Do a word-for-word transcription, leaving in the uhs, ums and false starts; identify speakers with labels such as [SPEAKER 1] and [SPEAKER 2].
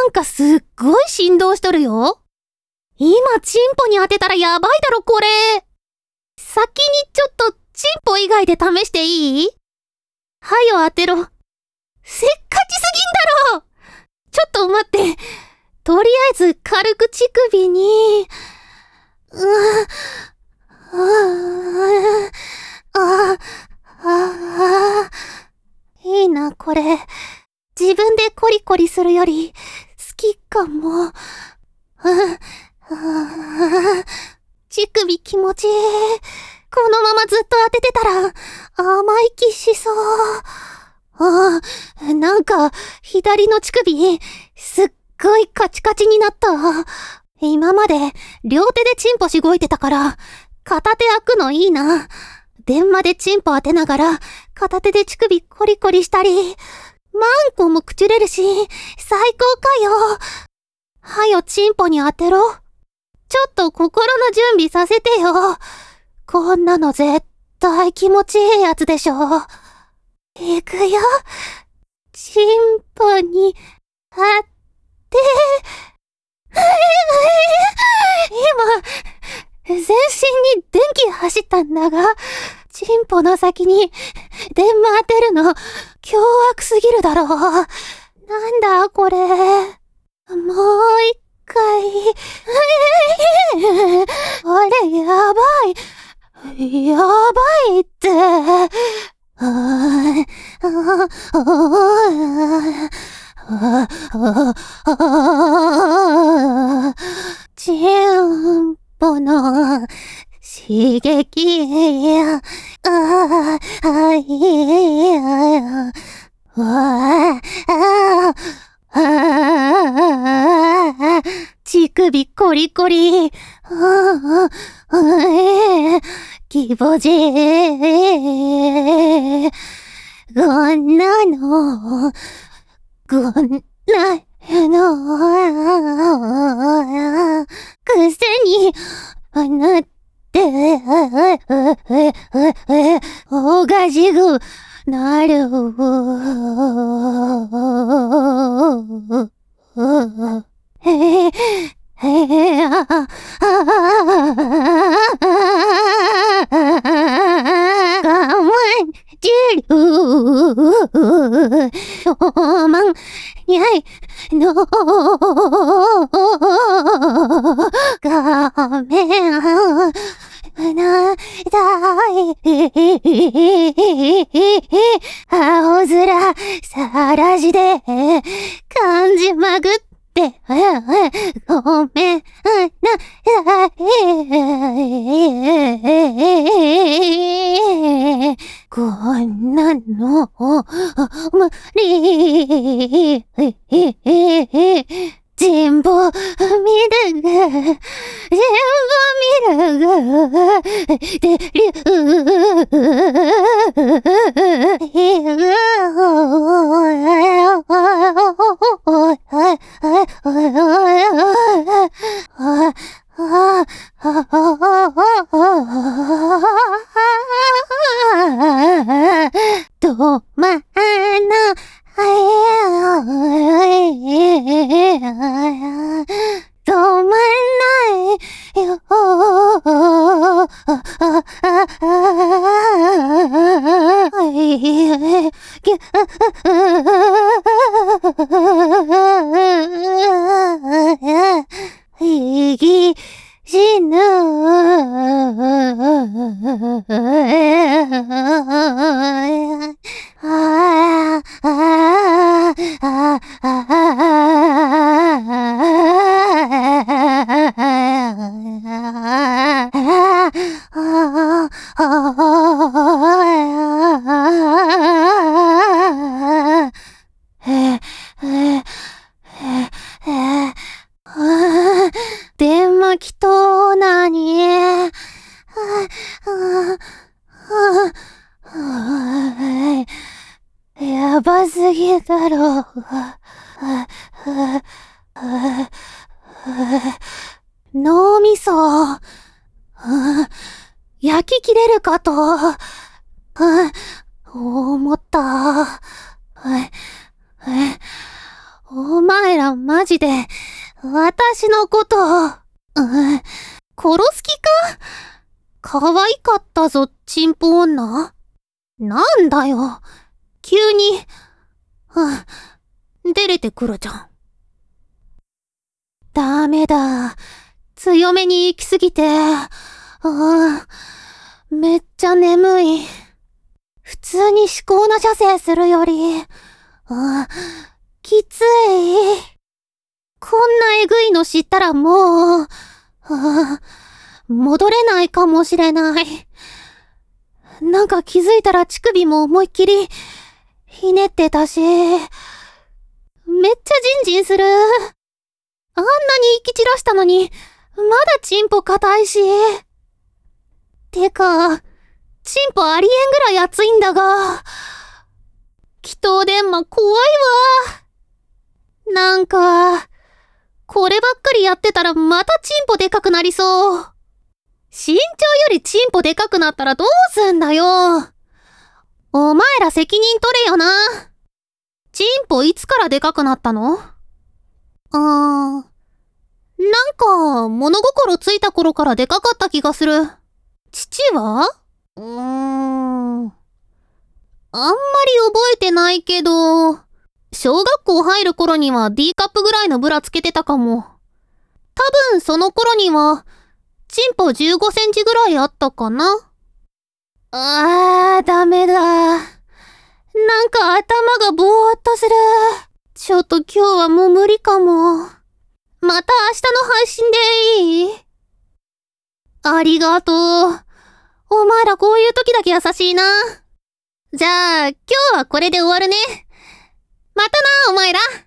[SPEAKER 1] なんかすっごい振動しとるよ。今チンポに当てたらやばいだろこれ。先にちょっとチンポ以外で試していい？はよ当てろ。せっかちすぎんだろ。ちょっと待って。とりあえず軽く乳首に、うぅ、うぅ、ああ、ああ、いいなこれ。自分でコリコリするより好きかも。うん、あ、乳首気持ちいい。このままずっと当ててたら甘い気しそう。ああ、なんか左の乳首すっごいカチカチになった。今まで両手でチンポしごいてたから片手開くのいいな。電話でチンポ当てながら片手で乳首コリコリしたり、マンコもくちゅれるし最高かよ。はよチンポに当てろ。ちょっと心の準備させてよ。こんなの絶対気持ちいいやつでしょ。いくよ。チンポに当て。今、全身に電気走ったんだが、チンポの先に電話当てるの凶悪すぎるだろう。なんだこれ。もう一回。あれやばい。やばいって。ああ、ああ、ああ、チンポの刺激。ああ、あいや。わあ、ああ、乳首コリコリ。ああ、ええ、気持ちいい。こんなの、こんなの、くせに、なって、おかしくなる。へへ、へあ、あ、我慢汁、おまんにゃいの、ごめん、なだい、青空さらしで感じまぐって、ごめんなさい。こんなの無理。全部見るが、全部見るが、でりゅとまな止まんないよ。息死ぬ。ああ、ああ、電話きとなに。やばすぎだろう。脳みそ、焼き切れるかと思った。お前らマジで、私のこと、うん、殺す気か？可愛かったぞ、チンポ女。なんだよ。急に、うん、出れてくるじゃん。ダメだ。強めに行きすぎて、ああ、めっちゃ眠い。普通に思考な射精するより、ああ、きつい。こんなえぐいの知ったらもう、ああ、戻れないかもしれない。なんか気づいたら乳首も思いっきり、ひねってたし、めっちゃジンジンする。あんなに息散らしたのに、まだチンポ硬いし。てか、チンポありえんぐらい熱いんだが、気筒電マ怖いわ。なんか、こればっかりやってたらまたチンポでかくなりそう。身長よりチンポでかくなったらどうすんだよ。お前ら責任取れよな。チンポいつからでかくなったの？あー、なんか、物心ついた頃からでかかった気がする。父は？うーん。あんまり覚えてないけど、小学校入る頃には D カップぐらいのブラつけてたかも。多分その頃には、チンポじゅうごセンチぐらいあったかな。あー、ダメだ。なんか頭がぼーっとする。ちょっと今日はもう無理かも。また明日の配信でいい？ありがとう。お前らこういう時だけ優しいな。じゃあ、今日はこれで終わるね。またな、お前ら。